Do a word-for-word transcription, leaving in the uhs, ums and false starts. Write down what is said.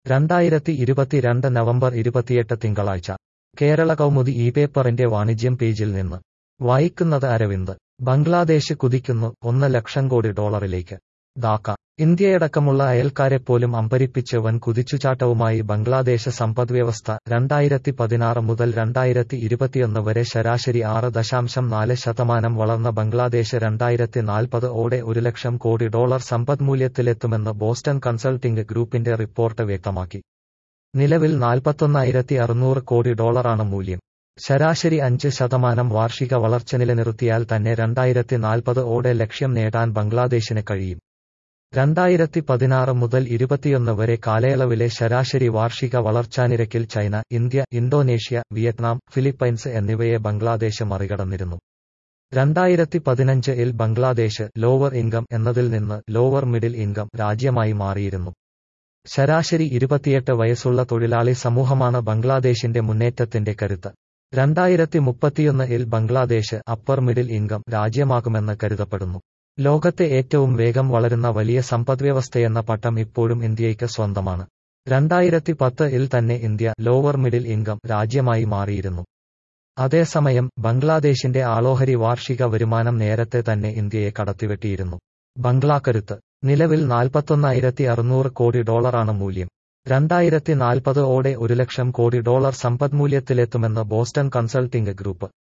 രണ്ടായിരത്തി ഇരുപത്തിരണ്ട് നവംബർ ഇരുപത്തിയെട്ട് തിങ്കളാഴ്ച കേരള കൗമുദി ഈ പേപ്പറിന്റെ വാണിജ്യം പേജിൽ നിന്ന് വായിക്കുന്നത് അരവിന്ദ്. ബംഗ്ലാദേശ് കുതിക്കുന്നു ഒന്ന് ലക്ഷം കോടി ഡോളറിലേക്ക്. ധാക്ക. ഇന്ത്യയടക്കമുള്ള അയൽക്കാരെപ്പോലും അമ്പരിപ്പിച്ച് വൻ കുതിച്ചുചാട്ടവുമായി ബംഗ്ലാദേശ് സമ്പദ്വ്യവസ്ഥ. രണ്ടായിരത്തി പതിനാറ് മുതൽ രണ്ടായിരത്തി ഇരുപത്തിയൊന്ന് വരെ ശരാശരി ആറ് ദശാംശം നാല് ശതമാനം വളർന്ന ബംഗ്ലാദേശ് രണ്ടായിരത്തി നാൽപ്പത് ഓടെ ഒരു ലക്ഷം കോടി ഡോളർ സമ്പദ്മൂല്യത്തിലെത്തുമെന്ന് ബോസ്റ്റൺ കൺസൾട്ടിംഗ് ഗ്രൂപ്പിന്റെ റിപ്പോർട്ട് വ്യക്തമാക്കി. നിലവിൽ നാൽപ്പത്തൊന്നായിരത്തി അറുന്നൂറ് കോടി ഡോളറാണ് മൂല്യം. ശരാശരി അഞ്ച് ശതമാനം വാർഷിക വളർച്ച നിലനിർത്തിയാൽ തന്നെ രണ്ടായിരത്തി നാൽപ്പത് ഓടെ ലക്ഷ്യം നേടാൻ ബംഗ്ലാദേശിന് കഴിയും. രണ്ടായിരത്തി പതിനാറ് മുതൽ ഇരുപത്തിയൊന്ന് വരെ കാലയളവിലെ ശരാശരി വാർഷിക വളർച്ചാനിരക്കിൽ China, India, Indonesia, Vietnam, Philippines എന്നിവയെ ബംഗ്ലാദേശ് മറികടന്നിരുന്നു. രണ്ടായിരത്തി പതിനഞ്ച് ഇൽ ബംഗ്ലാദേശ് ലോവർ ഇൻകം എന്നതിൽ നിന്ന് ലോവർ മിഡിൽ ഇൻകം രാജ്യമായി മാറിയിരുന്നു. ശരാശരി ഇരുപത്തിയെട്ട് വയസ്സുള്ള തൊഴിലാളി സമൂഹമാണ് ബംഗ്ലാദേശിന്റെ മുന്നേറ്റത്തിന്റെ കരുത്ത്. രണ്ടായിരത്തി മുപ്പത്തിയൊന്ന് ഇൽ ബംഗ്ലാദേശ് അപ്പർ മിഡിൽ ഇൻകം രാജ്യമാകുമെന്ന് കരുതപ്പെടുന്നു. ലോകത്തെ ഏറ്റവും വേഗം വളരുന്ന വലിയ സമ്പദ്വ്യവസ്ഥയെന്ന പട്ടം ഇപ്പോഴും ഇന്ത്യയ്ക്ക് സ്വന്തമാണ്. രണ്ടായിരത്തി പത്ത് ഇൽ തന്നെ ഇന്ത്യ ലോവർ മിഡിൽ ഇൻകം രാജ്യമായി മാറിയിരുന്നു. അതേസമയം ബംഗ്ലാദേശിന്റെ ആളോഹരി വാർഷിക വരുമാനം നേരത്തെ തന്നെ ഇന്ത്യയെ കടത്തിവെട്ടിയിരുന്നു. ബംഗ്ലാക്കരുത്ത്. നിലവിൽ നാൽപ്പത്തൊന്നായിരത്തി അറുന്നൂറ് കോടി ഡോളറാണ് മൂല്യം. രണ്ടായിരത്തി നാൽപ്പത് ഓടെ ഒരു ലക്ഷം കോടി ഡോളർ സമ്പദ്മൂല്യത്തിലെത്തുമെന്ന് ബോസ്റ്റൺ കൺസൾട്ടിംഗ് ഗ്രൂപ്പ്